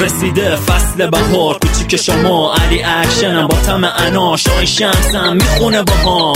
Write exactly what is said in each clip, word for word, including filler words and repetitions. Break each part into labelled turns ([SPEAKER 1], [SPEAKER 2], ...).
[SPEAKER 1] رسیده فصل بهار، کوچیک شما علی اکشنم با طعم انا، شای شمسم میخونه با هم.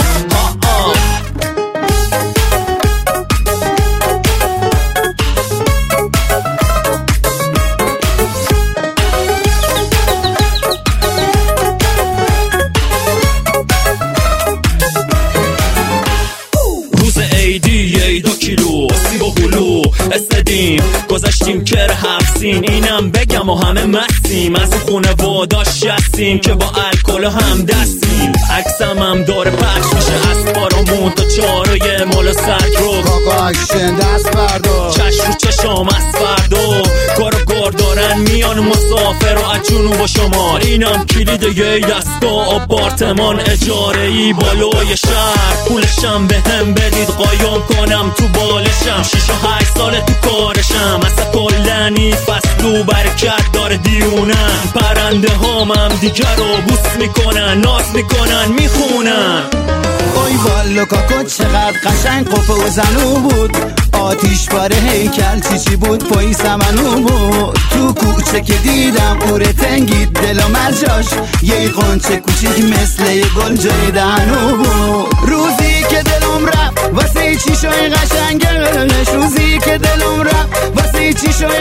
[SPEAKER 1] یه دو کیلو سیب و بلو استدیم گذاشتیم کر هفسین، اینم بگم و همه مستیم، از خونه واداش شستیم که با الکل هم دستیم. عکسم هم داره پخش میشه از بارامون تا چارای مال سک رو
[SPEAKER 2] کاکا اکشن دست بردار،
[SPEAKER 1] چش رو چشام از فردا کارو کار دارن میان مسافر و از جنوب و شمال. اینم کلید یه دستا آپارتمان اجاره ای بالای شهر، پولشم به هم بدید قایم کنم تو بالشم. شیش و هشت ساله تو کارشم، اصلا کلنی فصلو برکت داره دیونم. پرنده هام هم دیگر رو بوس میکنن، ناز میکنن، میخونن.
[SPEAKER 2] اوی والو کاکا چقدر قشنگ قفه و زنو بود، آتیش باره هیکل چی چی بود پایی سمنو بود. تو کوچه که دیدم قوره تنگید دلم از جاش، یه قنچه کوچیک مثل یه گل جای دهنو بود. روزی که دلم رفت واسه چی شوی قشنگش، روزی که دلم رفت واسه چی شوی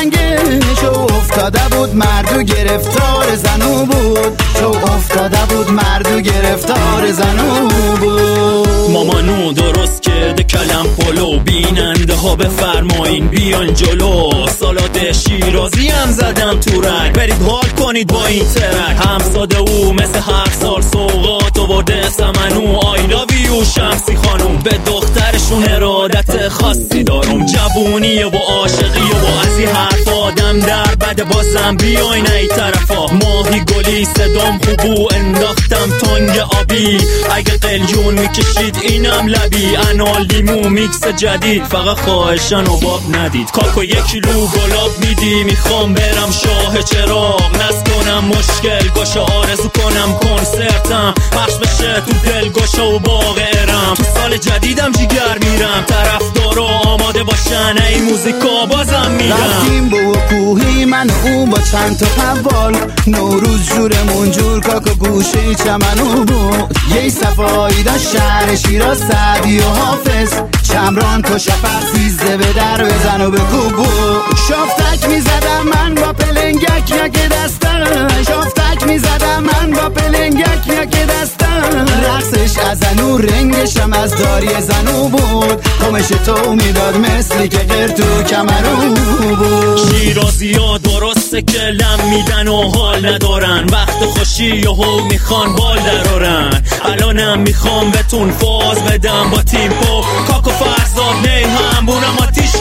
[SPEAKER 2] قشنگش. افتاده بود مردو گرفتار زنو بود، شو افتاده بود مردو گرفتار زنو بود.
[SPEAKER 1] مامانو درست کرده کلم پلو، بیننده ها بفرمایین بیان جلو. سالاد شیرازی هم زدم تو رنگ، برید حال کنید با این ترک. همساده او مثل هر سال سوقات آورده سمنو. آی لاویو شمسی خانوم، به دخترشون ارادت خاصی دارم. جوونیه و عاشقیه و از این حرف آدم در بده، بازم بیاین ای طرفا. ماهی گلی صدام خوبو انداختم تانگ آبی، اگه قلیون میکشید اینم لبی. انا لیمو میکس جدید، فقط خواهشن و باب ندید. کاکو یک کیلو گلاب میدی، میخوام برم شاه چراغ. نست کنم مشکل گوشه، آرزو کنم کنسرتم پخش بشه تو دل گوشه و باغ ارم. تو سال جدیدم جیگر میرم، طرفدارا آماده باشن ای موزیکا بازم میرم.
[SPEAKER 2] رفتیم با کوهی من و او با چند تا قوال، نوروز جورمون جور کاکو گوشه چمنو بود. یه صفایی داشت شهر شیراز، سعدی و حافظ چمران تو شفق سیزده به در بزن و بگو بو. شافتک میزدم من با پلنگک یا که دستم، شافتک میزدم من با پلنگک یا که دستم. رقصش از انو رنگشم از داری زنو بود، کمش تو میداد مثلی که غیر تو کمرو بود.
[SPEAKER 1] شیرازی ها درسته که لم میدن و حال ندارن، وقت خوشی یهو میخوان بال درارن. الانم میخوام بهتون فاز بدم با تیمپو، کاکو فرزاد نی هم بونم آتیش